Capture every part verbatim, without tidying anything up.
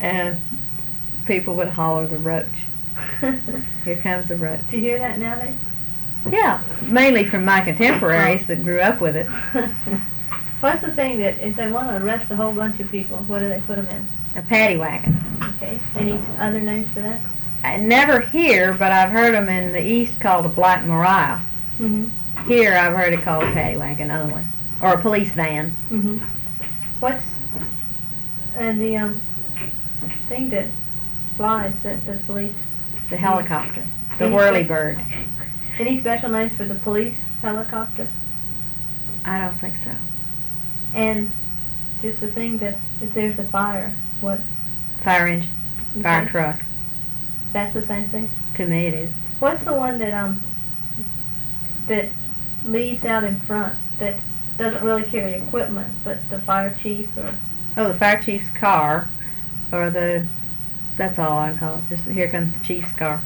and people would holler the roach. Here comes the roach. Do you hear that nowadays? Yeah, mainly from my contemporaries that grew up with it. What's the thing that if they want to arrest a whole bunch of people, what do they put them in? A paddy wagon. Okay. Any other names for that? I never here, but I've heard them in the East called a Black Maria. Mm-hmm. Here I've heard it called a paddy wagon only, or a police van. Mm-hmm. What's and the um thing that flies that the police? The helicopter, the Any whirly spe- bird. Any special names for the police helicopter? I don't think so. And just the thing that if there's a fire, what? Fire engine, fire Okay. truck. That's the same thing. To me it is. What's the one that um that leaves out in front that doesn't really carry equipment, but the fire chief or Oh, the fire chief's car, or the, that's all I call it. Just here comes the chief's car.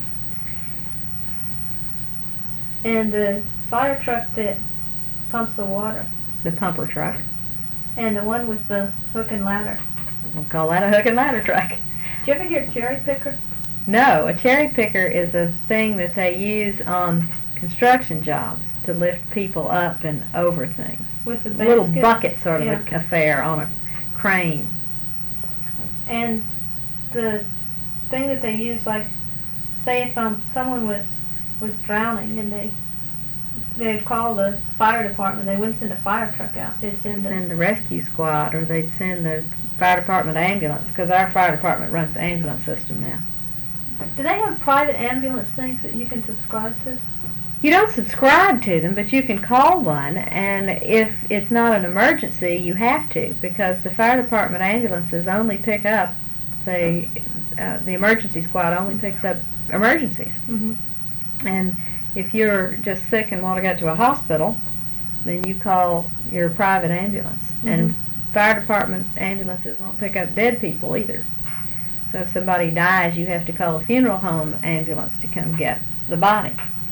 and the fire truck that pumps the water, The pumper truck. and the one with the hook and ladder. We'll call that a hook and ladder truck. Did you ever hear cherry picker? No, a cherry picker is a thing that they use on construction jobs to lift people up and over things. With the A little basket? bucket sort of Yeah. a affair on a crane. And the thing that they use, like, say if um someone was was drowning and they they'd call the fire department, they wouldn't send a fire truck out. They'd send a Send the rescue squad, or they'd send the fire department ambulance, because our fire department runs the ambulance system now. Do they have private ambulance things that you can subscribe to? You don't subscribe to them, but you can call one, and if it's not an emergency, you have to, because the fire department ambulances only pick up the uh, the emergency squad only picks up emergencies. Mm-hmm. And if you're just sick and want to get to a hospital, then you call your private ambulance. Mm-hmm. And fire department ambulances won't pick up dead people either. So if somebody dies, you have to call a funeral home ambulance to come get the body.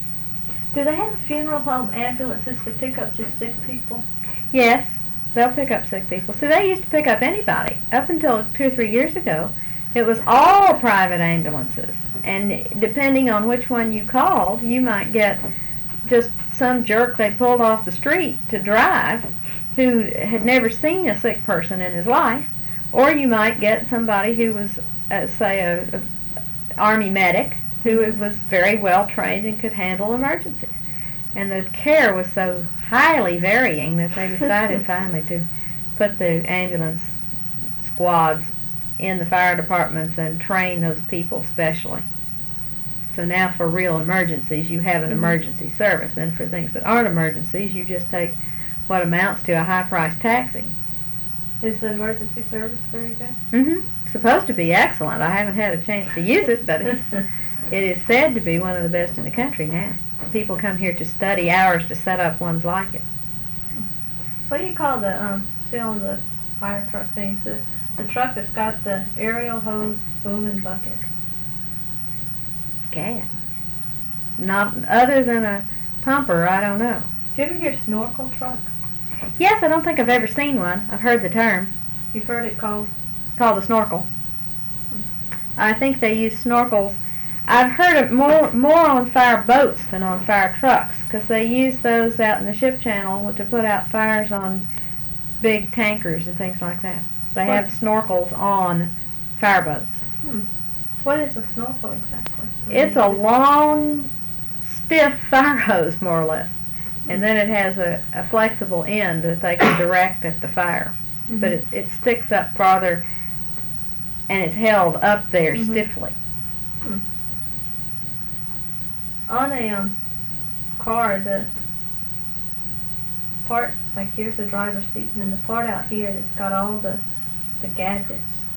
Do they have funeral home ambulances to pick up just sick people? Yes, they'll pick up sick people. So they used to pick up anybody. Up until two or three years ago, it was all private ambulances. And depending on which one you called, you might get just some jerk they pulled off the street to drive who had never seen a sick person in his life. Or you might get somebody who was, uh, say, a, a Army medic who was very well trained and could handle emergencies. And the care was so highly varying that they decided finally to put the ambulance squads in the fire departments and train those people specially. So now for real emergencies, you have an Mm-hmm. emergency service. And for things that aren't emergencies, you just take what amounts to a high-priced taxi. Is the emergency service very good? Mm-hmm. Supposed to be excellent. I haven't had a chance to use it, but it's, it is said to be one of the best in the country now. People come here to study hours to set up ones like it. What do you call the um still on the fire truck things? The the truck that's got the aerial hose, boom, and bucket. Gad. Not other than a pumper, I don't know. Do you ever hear snorkel truck? Yes, I don't think I've ever seen one. I've heard the term. You've heard it called? Called a snorkel. I think they use snorkels. I've heard it more more on fire boats than on fire trucks, because they use those out in the ship channel to put out fires on big tankers and things like that. They What? have snorkels on fire boats. Hmm. What is a snorkel exactly? It's a long, stiff fire hose, more or less. And then it has a, a flexible end that they can direct at the fire. Mhm. But it, it sticks up farther, and it's held up there Mhm. stiffly. Hmm. On a um car, the part, like here's the driver's seat, and then the part out here that's got all the the gadgets.